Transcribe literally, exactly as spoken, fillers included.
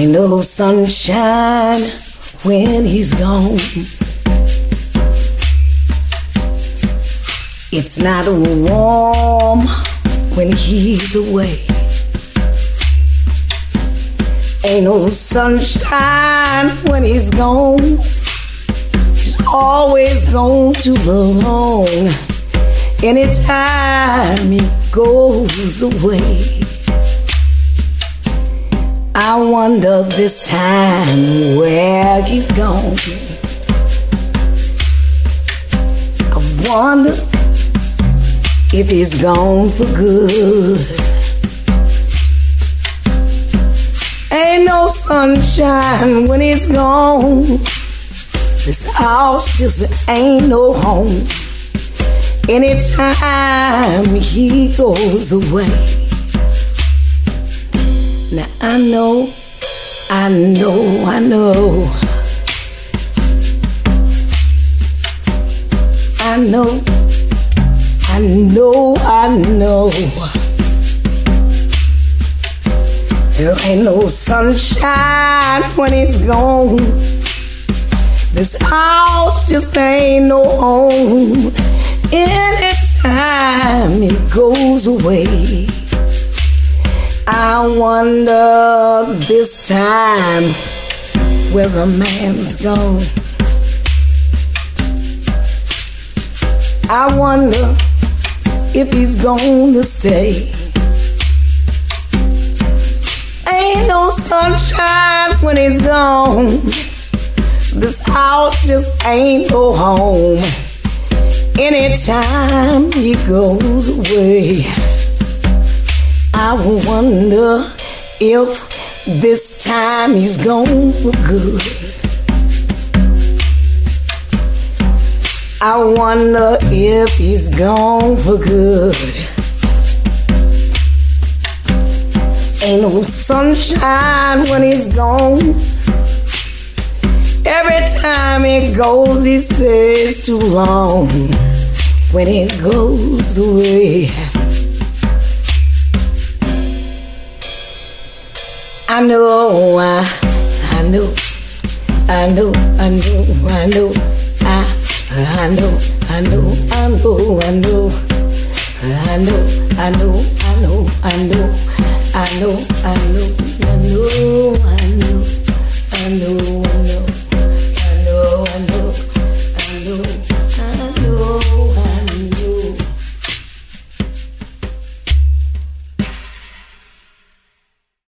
Ain't no sunshine when he's gone. It's not warm when he's away. Ain't no sunshine when he's gone. He's always gone too long. Anytime he goes away, I wonder this time where he's gone. I wonder if he's gone for good. Ain't no sunshine when he's gone. This house just ain't no home. Anytime he goes away. Now I know, I know, I know, I know, I know, I know. There ain't no sunshine when he's gone. This house just ain't no home. Anytime he goes away, I wonder this time where the man's gone. I wonder if he's gonna stay. Ain't no sunshine when he's gone. This house just ain't no home. Anytime he goes away, I wonder if this time he's gone for good. I wonder if he's gone for good. Ain't no sunshine when he's gone. Every time he goes, he stays too long. When he goes away, I know, I, I know, I know, I know, I know, I, I know, I know, I know, I know, I know, I know, I know, I know, I know, I know, I know, I know, I know.